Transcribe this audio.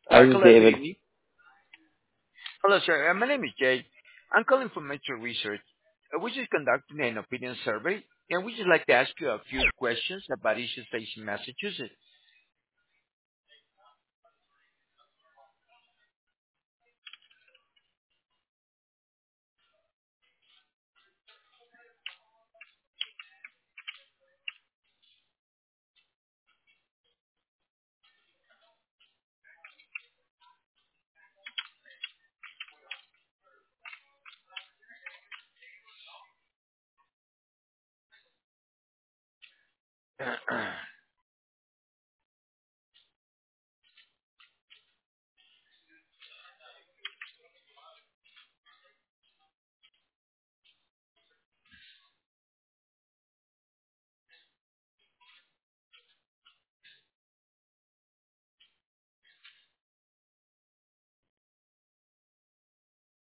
Hi, this is Hello, good David. evening. Hello, sir. My name is Jay. I'm calling from Metro Research. We just conducting an opinion survey, and we just like to ask you a few questions about issues facing Massachusetts.